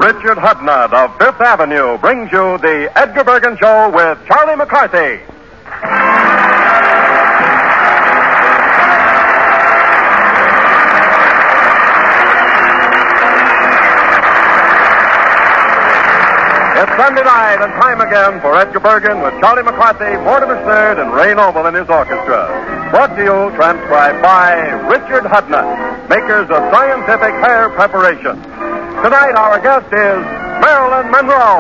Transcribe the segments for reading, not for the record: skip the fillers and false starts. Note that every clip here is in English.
Richard Hudnut of Fifth Avenue brings you the Edgar Bergen Show with Charlie McCarthy. It's Sunday night and time again for Edgar Bergen with Charlie McCarthy, Mortimer Snerd, and Ray Noble in his orchestra. Brought to you, transcribed by Richard Hudnut, makers of scientific hair preparation. Tonight, our guest is Marilyn Monroe.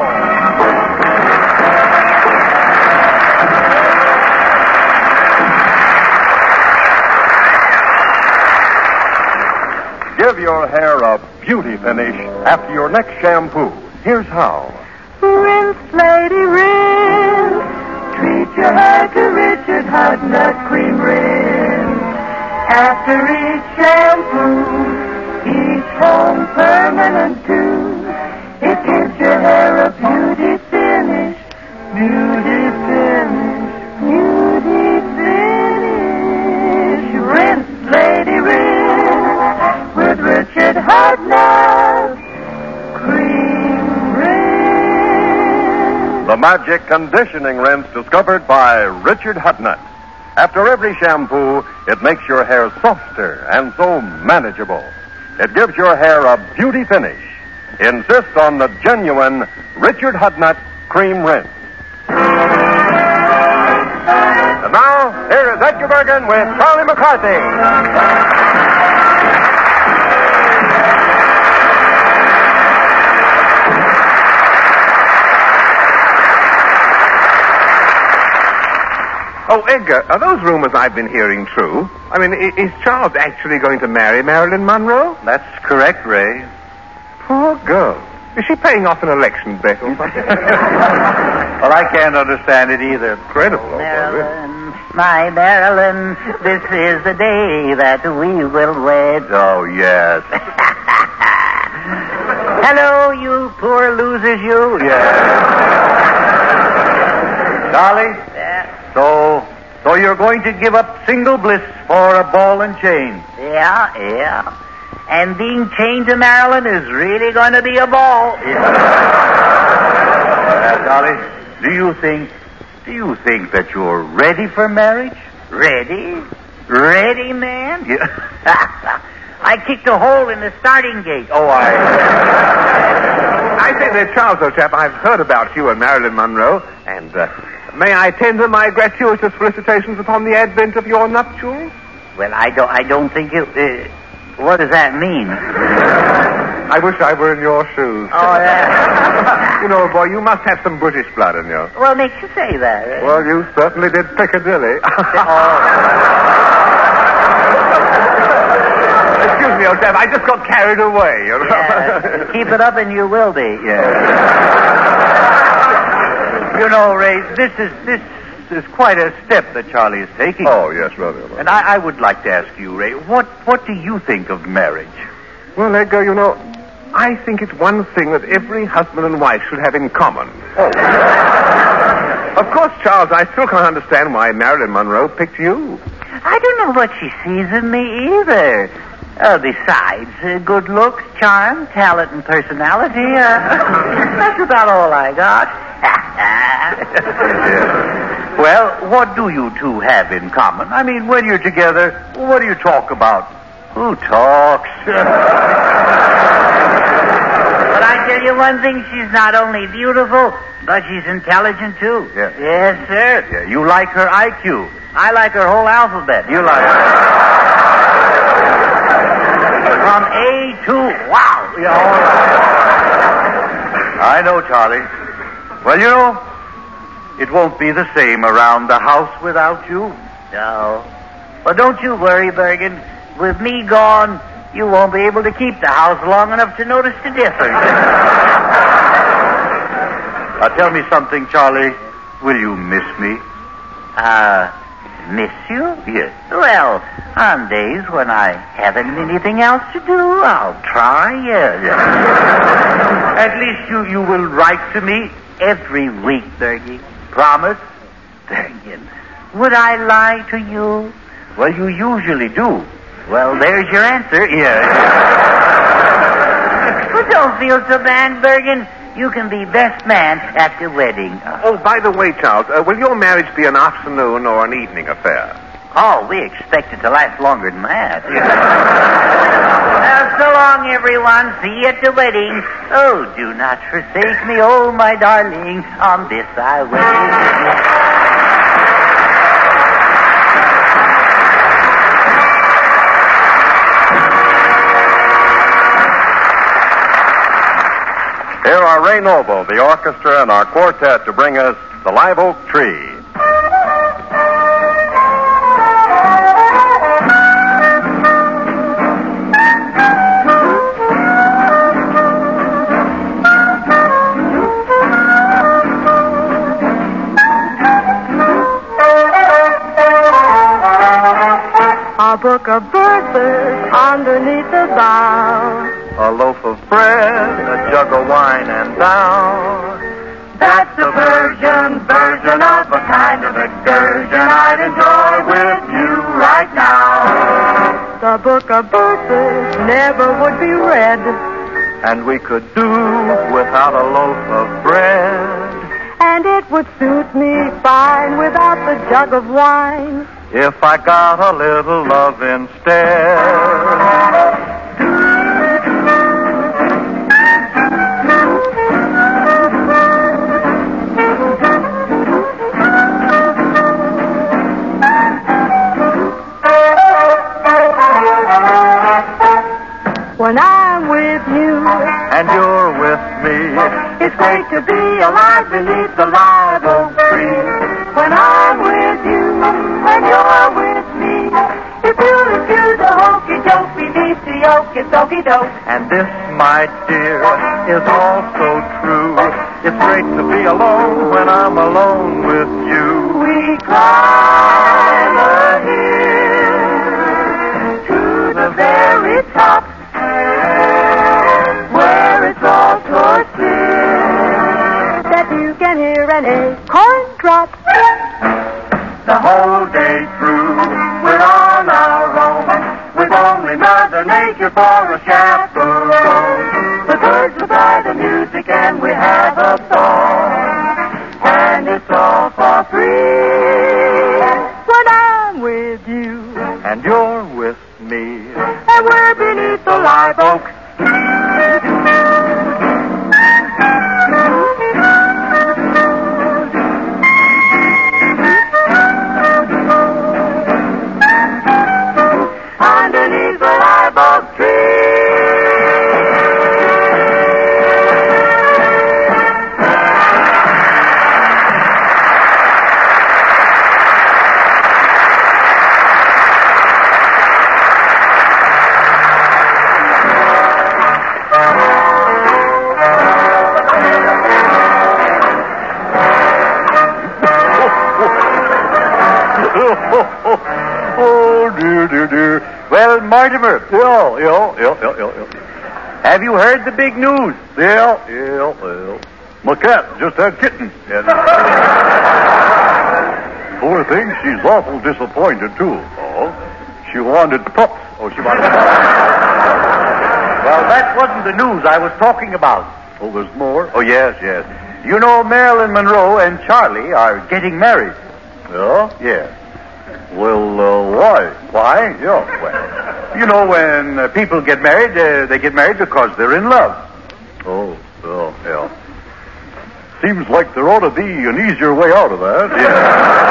Give your hair a beauty finish after your next shampoo. Here's how. Rinse, lady, rinse. Treat your hair to Richard Hudnut Cream Rinse. After each shampoo, each home permanent too. It gives your hair a beauty finish. Beauty finish. Beauty finish. Rinse, lady, rinse. With Richard Hudnut Cream Rinse. The magic conditioning rinse discovered by Richard Hudnut. After every shampoo, it makes your hair softer and so manageable. It gives your hair a beauty finish. Insist on the genuine Richard Hudnut Cream Rinse. And now, here is Edgar Bergen with Charlie McCarthy. Oh, Edgar, are those rumors I've been hearing true? I mean, is Charles actually going to marry Marilyn Monroe? That's correct, Ray. Poor girl. Is she paying off an election bet or something? Well, I can't understand it either. Incredible. Marilyn, my Marilyn, this is the day that we will wed. Oh, yes. Hello, you poor losers, you. Charlie? So you're going to give up single bliss for a ball and chain? Yeah. And being chained to Marilyn is really going to be a ball. Charlie, do you think that you're ready for marriage? Ready? Ready, man? Yeah. I kicked a hole in the starting gate. Oh, I say there, Charles, old chap, I've heard about you and Marilyn Monroe, and may I tender my gratuitous felicitations upon the advent of your nuptials? Well, I don't think it... what does that mean? I wish I were in your shoes. Oh, yeah. You know, boy, you must have some British blood in you. Well, makes you say that. Eh? Well, you certainly did Piccadilly. Excuse me, old chap, I just got carried away, you know. Yeah, keep it up and you will be. Yeah. You know, Ray, this is quite a step that Charlie is taking. Oh, yes, rather. And I would like to ask you, Ray, what do you think of marriage? Well, Edgar, you know, I think it's one thing that every husband and wife should have in common. Oh. Of course, Charles, I still can't understand why Marilyn Monroe picked you. I don't know what she sees in me either. Besides, good looks, charm, talent, and personality. That's about all I got. Well, what do you two have in common? I mean, when you're together, what do you talk about? Who talks? But I tell you one thing, she's not only beautiful, but she's intelligent, too. Yeah. Yes, sir. Yeah, you like her IQ. I like her whole alphabet. You like her. From A to wow. Yeah, all right. I know, Charlie. Well, you know, it won't be the same around the house without you. No. Well, don't you worry, Bergen. With me gone, you won't be able to keep the house long enough to notice the difference. Now, tell me something, Charlie. Will you miss me? Miss you? Yes. Well, on days when I haven't anything else to do, I'll try, yes. At least you will write to me Every week, Bergie. Promise? Bergen, would I lie to you? Well, you usually do. Well, there's your answer. Yes. Well, don't feel so bad, Bergen. You can be best man at the wedding. Oh, by the way, Charles, will your marriage be an afternoon or an evening affair? Oh, we expect it to last longer than that. So long, everyone. See you at the wedding. Oh, do not forsake me, oh, my darling. On this I wait. Here are Ray Noble, the orchestra, and our quartet to bring us The Live Oak Tree. A book of verses underneath the bough. A loaf of bread, a jug of wine, and down. That's the version of a kind of excursion I'd enjoy with you right now. The book of verses never would be read, And we could do without a loaf of bread. and it would suit me fine without the jug of wine. If I got a little love instead. When I'm with you, And you're with me. it's great to be alive beneath the live oak tree. When I'm with you, when you're with me, if you'll excuse the hokey doke beneath the oak, it's okey doke. And this, my dear, is all so true. It's great to be alone when I'm alone with you. We climb a hill to the very top, where it's all so still that you can hear an acorn drop. The whole day through, We're on our own, with only Mother Nature for a chaperone. The birds supply the music and we have a song, and it's all for free. When I'm with you, and you're with me. and we're beneath the live oak. Underneath the live oak tree. Oh, dear. Well, Mortimer. Yeah. Have you heard the big news? Yeah. My cat just had kittens. Poor thing, she's awful disappointed, too. Oh? She wanted pups. Well, that wasn't the news I was talking about. Oh, there's more? Oh, yes. You know, Marilyn Monroe and Charlie are getting married. Yeah? Yes. Well, why? Why? Yeah, well, you know, when people get married, they get married because they're in love. Oh, yeah. Seems like there ought to be an easier way out of that. Yeah.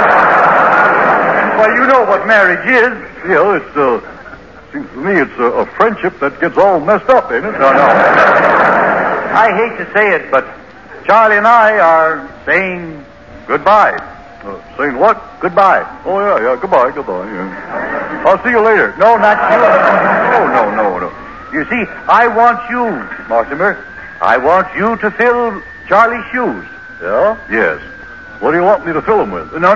Well, you know what marriage is. You know, seems to me it's a friendship that gets all messed up, ain't it? No. I hate to say it, but Charlie and I are saying goodbye. Saying what? Goodbye. Oh, yeah, goodbye. Yeah. I'll see you later. No, not you. No. You see, I want you, Mortimer. I want you to fill Charlie's shoes. Yeah? Yes. What do you want me to fill them with? No.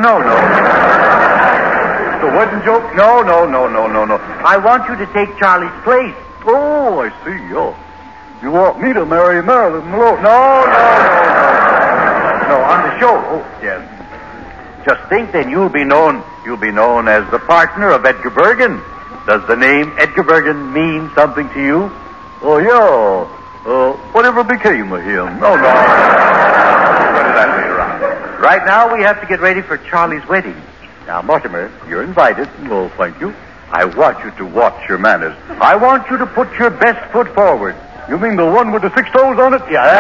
The wedding joke? No. I want you to take Charlie's place. Oh, I see. Oh. You want me to marry Marilyn Monroe? No. No, on the show. Oh, yes. Just think, then you'll be known as the partner of Edgar Bergen. Does the name Edgar Bergen mean something to you? Oh, yeah. Whatever became of him? Oh, no. What did I say, Ron? Right now, we have to get ready for Charlie's wedding. Now, Mortimer, you're invited. Well, thank you. I want you to watch your manners. I want you to put your best foot forward. You mean the one with the 6 toes on it? Yeah,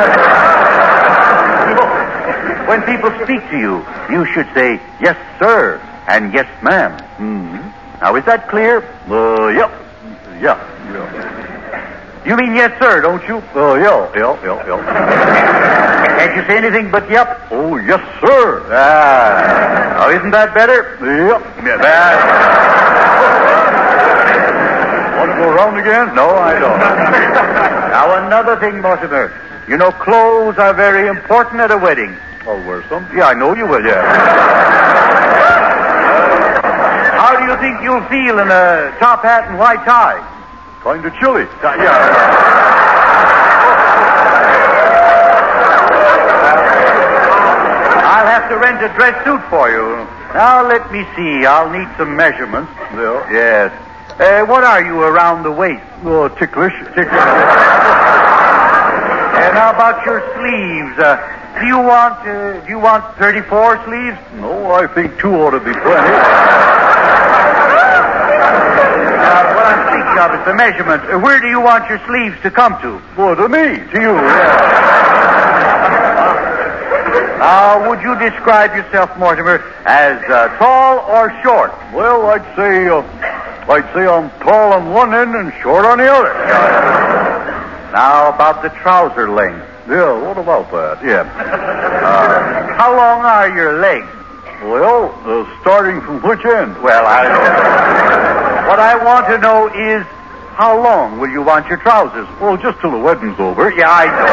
when people speak to you, you should say, yes, sir, and yes, ma'am. Mm-hmm. Now, is that clear? Yep. Yeah. You mean yes, sir, don't you? Yeah. Can't you say anything but yep? Oh, yes, sir. Now, isn't that better? Yep. Want to go around again? No, I don't. Now, another thing, Mortimer. You know, clothes are very important at a wedding. I'll wear some. Yeah, I know you will, yeah. How do you think you'll feel in a top hat and white tie? Kind of chilly. I'll have to rent a dress suit for you. Now, let me see. I'll need some measurements. Yeah. Yes. What are you around the waist? Oh, ticklish. And how about your sleeves? Do you want 34 sleeves? No, I think 2 ought to be plenty. What I'm speaking of is the measurement. Where do you want your sleeves to come to? Well, to me, to you, Now, would you describe yourself, Mortimer, as tall or short? Well, I'd say I'm tall on one end and short on the other. Now, about the trouser length. Yeah, what about that? Yeah. How long are your legs? Well, starting from which end? Well, what I want to know is, how long will you want your trousers? Well, just till the wedding's over. Yeah, I know.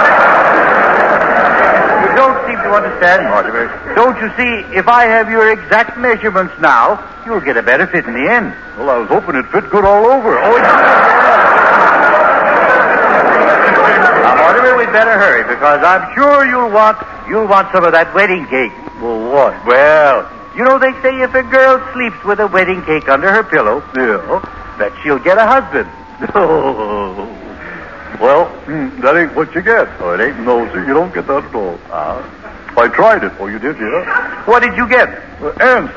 You don't seem to understand, Mortimer. Don't you see, if I have your exact measurements now, you'll get a better fit in the end. Well, I was hoping it fit good all over. Now, Mortimer, we'd better hurry, because I'm sure you'll want some of that wedding cake. Well, what? Well, you know, they say if a girl sleeps with a wedding cake under her pillow, Yeah. that she'll get a husband. Oh. Well, that ain't what you get. Oh, it ain't? No, sir, you don't get that at all. I tried it. Oh, you did, yeah? What did you get? Ants.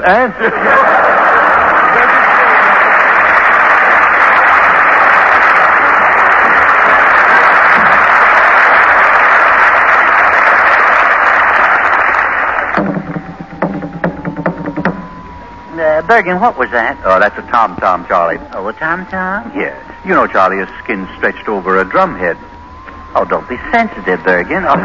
Bergen, what was that? Oh, that's a tom-tom, Charlie. Oh, a tom-tom? Yes. You know, Charlie, his skin stretched over a drum head. Oh, don't be sensitive, Bergen. Oh.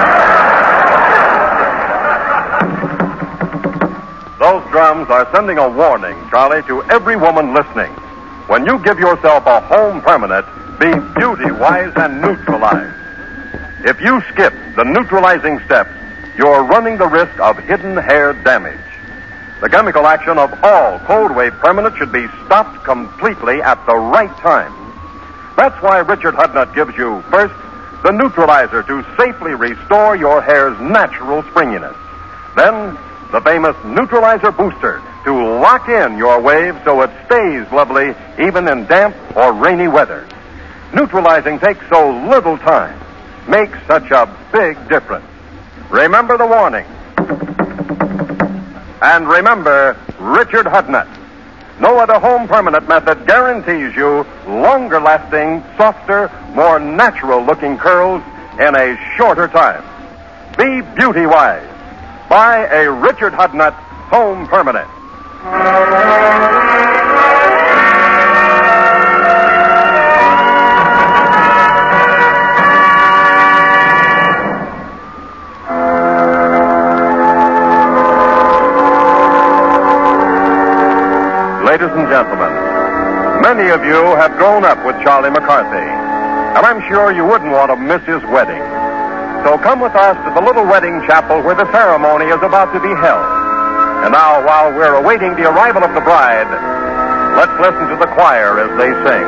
Those drums are sending a warning, Charlie, to every woman listening. When you give yourself a home permanent, be beauty-wise and neutralized. If you skip the neutralizing steps, you're running the risk of hidden hair damage. The chemical action of all Cold Wave Permanent should be stopped completely at the right time. That's why Richard Hudnut gives you, first, the neutralizer to safely restore your hair's natural springiness. Then, the famous Neutralizer Booster to lock in your wave so it stays lovely even in damp or rainy weather. Neutralizing takes so little time, makes such a big difference. Remember the warning. And remember Richard Hudnut. No other home permanent method guarantees you longer lasting, softer, more natural looking curls in a shorter time. Be beauty wise. Buy a Richard Hudnut home permanent. Ladies and gentlemen, many of you have grown up with Charlie McCarthy, and I'm sure you wouldn't want to miss his wedding. So come with us to the little wedding chapel where the ceremony is about to be held. And now, while we're awaiting the arrival of the bride, let's listen to the choir as they sing.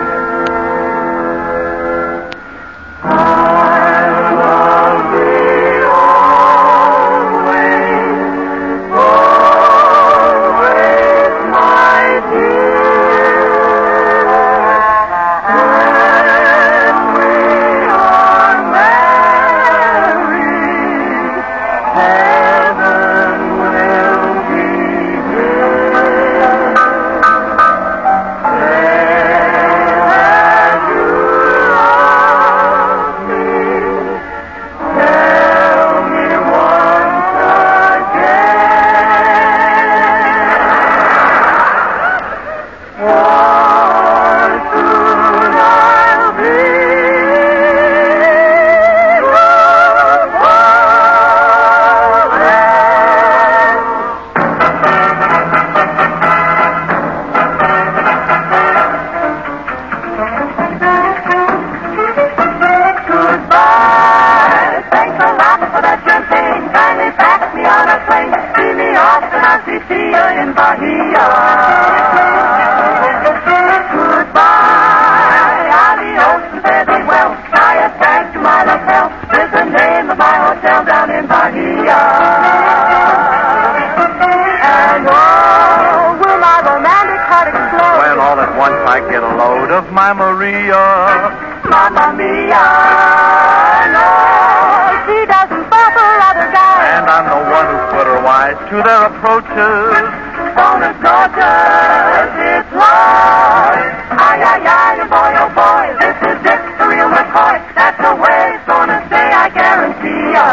When we are see you in Bahia. Goodbye, adios, and fare thee well. Fly us back to my lapel. Is the name of my hotel down in Bahia. And oh, will my romantic heart explode when all at once I get a load of my Maria. Mamma mia, no, she doesn't fall for other guys. And I'm the one who put her wise to their approaches. Bonus daughters, it's love. Ay, ay, ay, boy, oh boy, this is it, the real McCoy. That's the way it's gonna stay, I guarantee ya.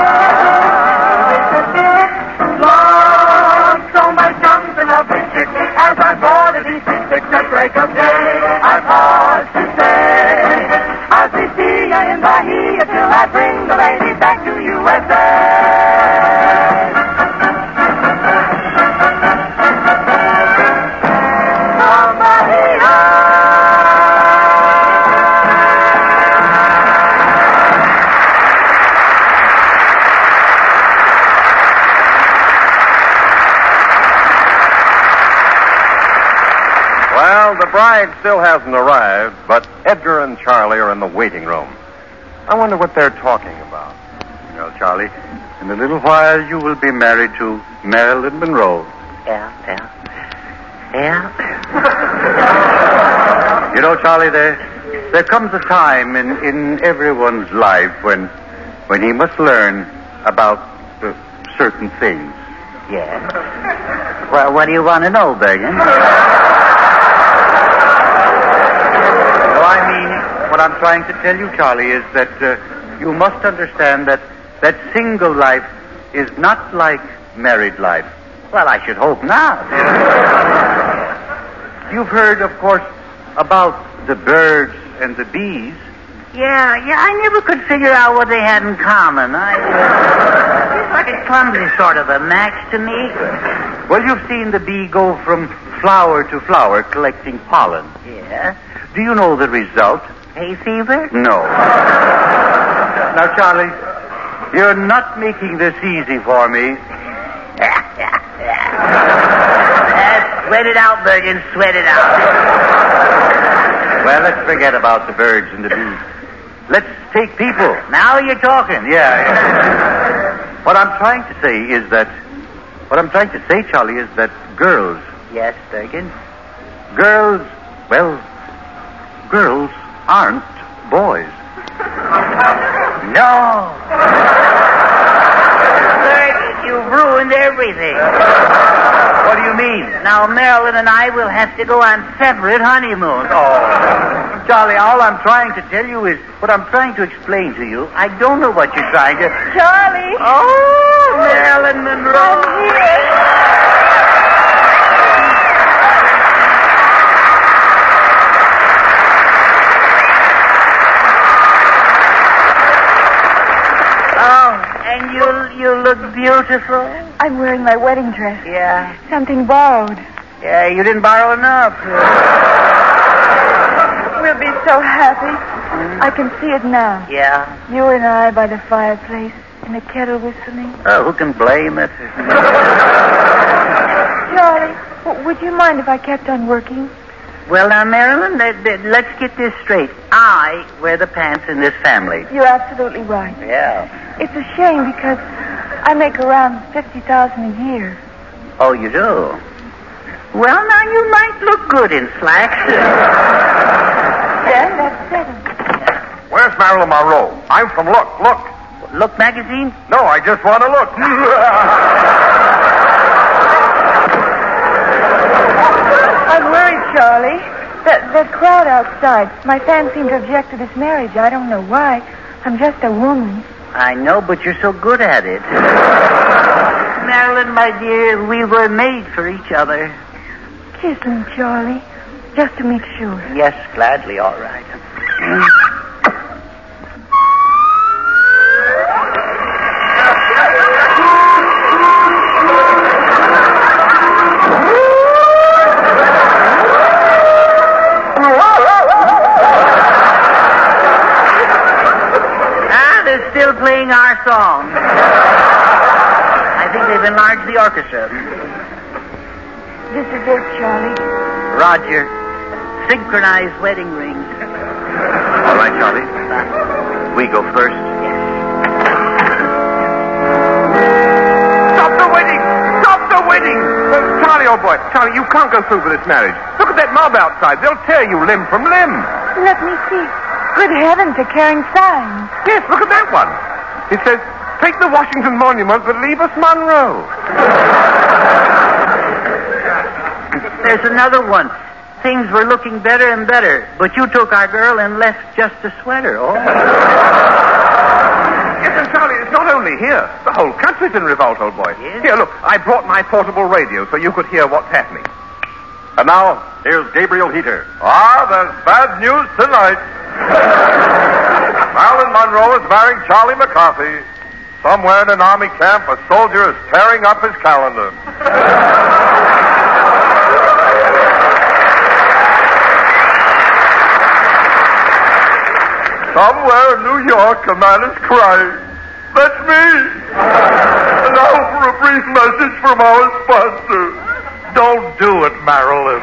Love, so much jumping up and chick. As I board the DC-6 at break of day, I pause to say, I'll see ya in Bahia till I bring the lady back to USA. Well, the bride still hasn't arrived, but Edgar and Charlie are in the waiting room. I wonder what they're talking about. Well, Charlie, in a little while you will be married to Marilyn Monroe. Yeah. You know, Charlie, there comes a time in everyone's life when he must learn about certain things. Yeah. Well, what do you want to know, Bergen? What I'm trying to tell you, Charlie, is that you must understand that single life is not like married life. Well, I should hope not. You've heard, of course, about the birds and the bees. Yeah, I never could figure out what they had in common. It's like a clumsy sort of a match to me. Well, you've seen the bee go from flower to flower collecting pollen. Yeah. Do you know the result? Hay fever? No. Now, Charlie, you're not making this easy for me. Sweat it out, Bergen, sweat it out. Well, let's forget about the birds and the bees. Let's take people. Now you're talking. Yeah. What I'm trying to say, Charlie, is that girls. Yes, Bergen? Girls aren't boys. No. Bergen, you've ruined everything. What do you mean? Now, Marilyn and I will have to go on separate honeymoons. Oh, Charlie, all I'm trying to tell you is what I'm trying to explain to you. I don't know what you're trying to... Charlie! Oh, Marilyn Monroe. I'm here. And you look beautiful. I'm wearing my wedding dress. Yeah. Something borrowed. Yeah, you didn't borrow enough. We'll be so happy. I can see it now. Yeah. You and I by the fireplace, and the kettle whistling. Oh, who can blame it? Charlie, would you mind if I kept on working? Well, now, Marilyn, let's get this straight. I wear the pants in this family. You're absolutely right. Yeah. It's a shame because I make around $50,000 a year. Oh, you do? Well, now, you might look good in slacks. Then that's settled. Where's Marilyn Monroe? I'm from Look. Look magazine? No, I just want to look. I'm worried, Charlie. The crowd outside. My fans seem to object to this marriage. I don't know why. I'm just a woman. I know, but you're so good at it. Marilyn, my dear, we were made for each other. Kiss me, Charlie, just to make sure. Yes, gladly, all right. They're still playing our song. I think they've enlarged the orchestra. This is it, Charlie. Roger. Synchronized wedding rings. All right, Charlie. We go first. Stop the wedding! Stop the wedding! Charlie, old boy. Charlie, you can't go through with this marriage. Look at that mob outside. They'll tear you limb from limb. Let me see. Good heavens, they're carrying signs. Yes, look at that one. It says, take the Washington Monument, but leave us Monroe. There's another one. Things were looking better and better, but you took our girl and left just a sweater. Oh. Yes, and Charlie, it's not only here. The whole country's in revolt, old boy. Yes? Here, look, I brought my portable radio so you could hear what's happening. And now, here's Gabriel Heater. There's bad news tonight. Marilyn Monroe is marrying Charlie McCarthy. Somewhere in an army camp, a soldier is tearing up his calendar. Somewhere in New York, a man is crying. That's me. And now for a brief message from our sponsor. Don't do it, Marilyn.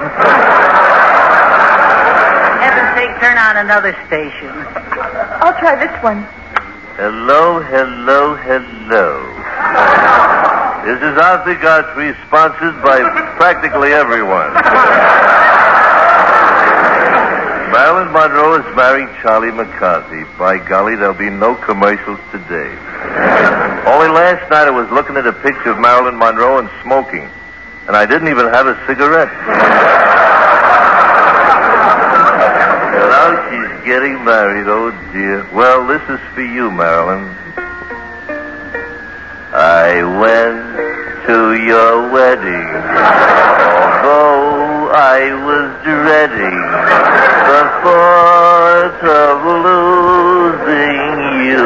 Heaven's sake, turn on another station. I'll try this one. Hello, hello, hello. This is Arthur Godfrey, sponsored by practically everyone. Marilyn Monroe is marrying Charlie McCarthy. By golly, there'll be no commercials today. Only last night I was looking at a picture of Marilyn Monroe and smoking, and I didn't even have a cigarette. And now she's getting married, oh dear. Well, this is for you, Marilyn. I went to your wedding, although I was dreading the thought of losing you.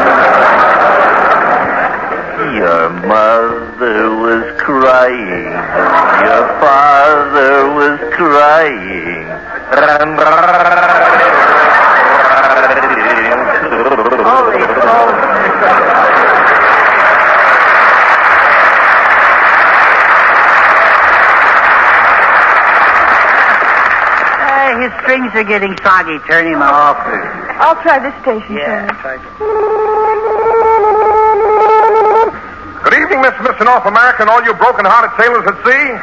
Your mother was crying, your father was crying. Holy smoke. His strings are getting soggy. Turn him off. I'll try this station, Yeah, Charlie. try to. Good evening, Mr. North America and all you broken-hearted sailors at sea.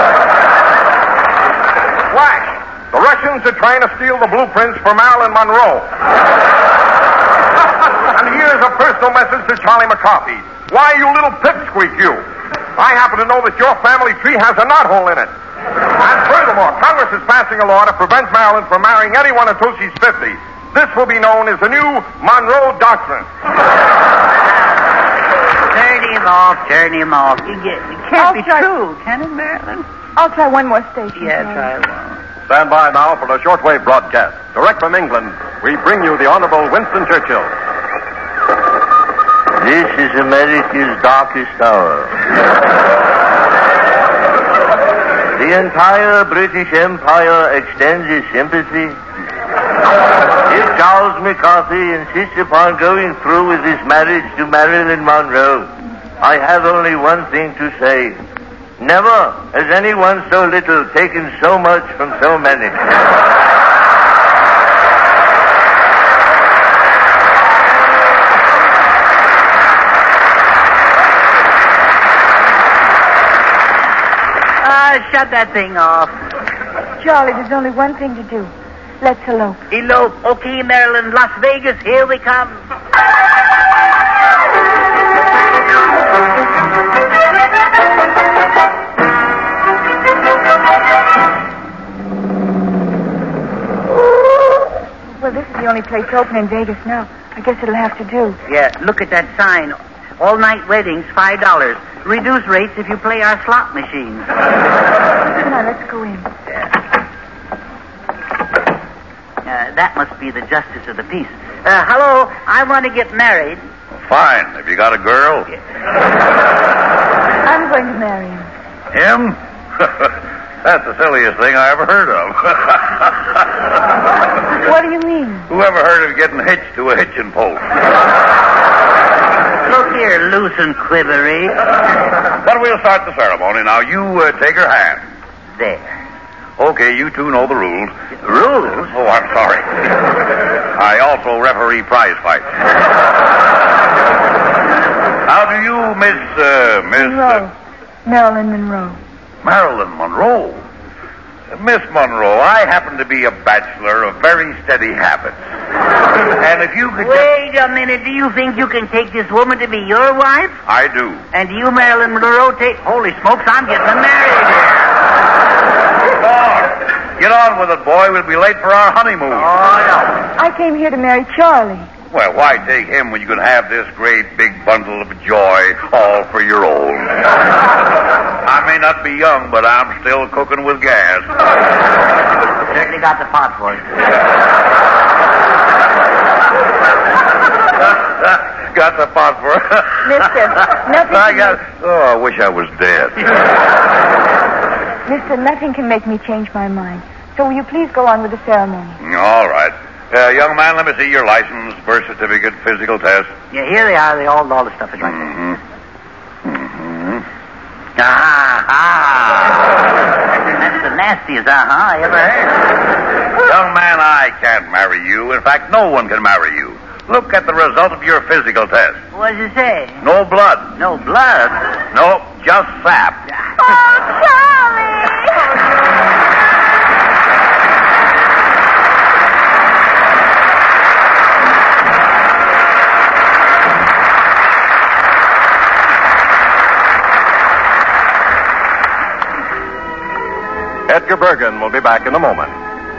Flash! The Russians are trying to steal the blueprints for Marilyn Monroe. And here's a personal message to Charlie McCarthy. Why, you little pipsqueak, you. I happen to know that your family tree has a knothole in it. And furthermore, Congress is passing a law to prevent Marilyn from marrying anyone until she's 50. This will be known as the new Monroe Doctrine. Turn him off. It can't be true, can it, Marilyn? I'll try one more station. Yeah, Charlie. try one. Stand by now for the shortwave broadcast. Direct from England, we bring you the Honorable Winston Churchill. This is America's darkest hour. The entire British Empire extends its sympathy. If Charles McCarthy insists upon going through with his marriage to Marilyn Monroe, I have only one thing to say. Never has anyone so little taken so much from so many. Shut that thing off. Charlie, there's only one thing to do. Let's elope. Elope. Okay, Maryland, Las Vegas, here we come. Well, this is the only place open in Vegas now. I guess it'll have to do. Yeah, look at that sign. All-night weddings, $5. Reduced rates if you play our slot machines. Come on, let's go in. That must be the justice of the peace. Hello, I want to get married. Fine. Have you got a girl? I'm going to marry him. Him? That's the silliest thing I ever heard of. What do you mean? Who ever heard of getting hitched to a hitching post? Look here, loose and quivery. But we'll start the ceremony. Now, you take her hand. there. Okay, you two know the rules. Rules? Oh, I'm sorry. I also referee prize fights. How do you, Miss... Monroe. Marilyn Monroe. Marilyn Monroe? Miss Monroe, I happen to be a bachelor of very steady habits. And if you could Wait a minute. Do you think you can take this woman to be your wife? I do. And do you, Marilyn Monroe, take... Holy smokes, I'm getting married here. Get on with it, boy. We'll be late for our honeymoon. Oh, no. I came here to marry Charlie. Well, why take him when you can have this great big bundle of joy all for your own? I may not be young, but I'm still cooking with gas. Certainly got the pot for it. Got the pot for it. Mister, nothing I wish I was dead. Mister, nothing can make me change my mind. So will you please go on with the ceremony? All right. Young man, let me see your license, birth certificate, physical test. Yeah, here they are. All the stuff is right there. Mm-hmm. That's the nastiest I ever heard. Young man, I can't marry you. In fact, no one can marry you. Look at the result of your physical test. What does it say? No blood. No blood? No, just sap. Oh, Charlie! Edgar Bergen will be back in a moment.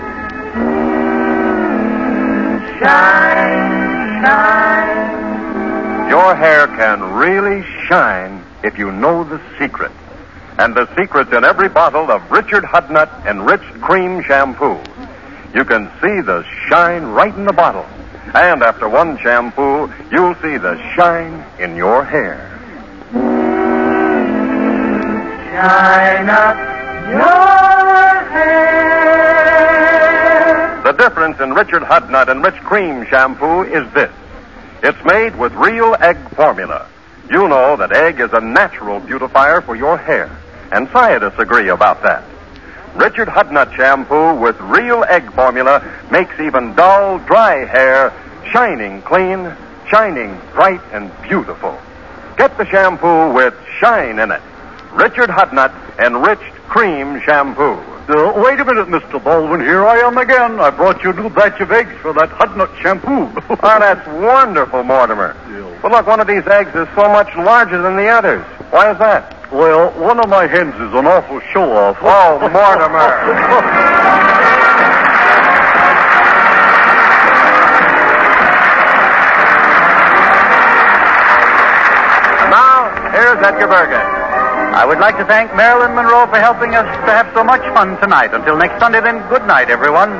Shine, shine. Your hair can really shine if you know the secret. And the secret's in every bottle of Richard Hudnut Enriched Cream Shampoo. You can see the shine right in the bottle. And after one shampoo, you'll see the shine in your hair. Shine up your hair. The difference in Richard Hudnut Enriched Cream Shampoo is this. It's made with real egg formula. You know that egg is a natural beautifier for your hair, and scientists agree about that. Richard Hudnut Shampoo with real egg formula makes even dull, dry hair shining clean, shining bright and beautiful. Get the shampoo with shine in it. Richard Hudnut Enriched Cream Shampoo. Wait a minute, Mr. Baldwin. Here I am again. I brought you a new batch of eggs for that Hudnut shampoo. Oh, that's wonderful, Mortimer. But look, one of these eggs is so much larger than the others. Why is that? Well, one of my hens is an awful show-off. Oh, Mortimer. Now, here's Edgar Bergen. I would like to thank Marilyn Monroe for helping us to have so much fun tonight. Until next Sunday, then, good night, everyone.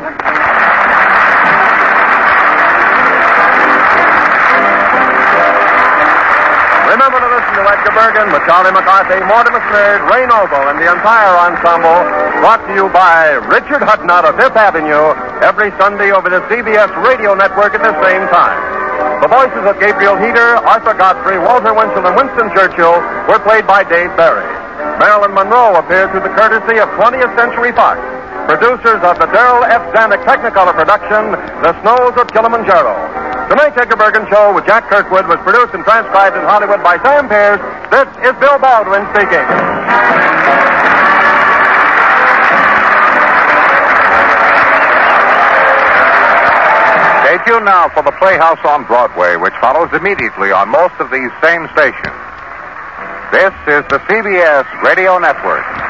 Remember to listen to Edgar Bergen with Charlie McCarthy, Mortimer Snerd, Ray Noble, and the entire ensemble, brought to you by Richard Hudnut of Fifth Avenue, every Sunday over the CBS radio network at the same time. The voices of Gabriel Heater, Arthur Godfrey, Walter Winchell, and Winston Churchill were played by Dave Barry. Marilyn Monroe appeared through the courtesy of 20th Century Fox, producers of the Darrell F. Zanuck Technicolor production, The Snows of Kilimanjaro. Tonight's Edgar Bergen Show with Jack Kirkwood was produced and transcribed in Hollywood by Sam Pearce. This is Bill Baldwin speaking. Stay tuned now for the Playhouse on Broadway, which follows immediately on most of these same stations. This is the CBS Radio Network.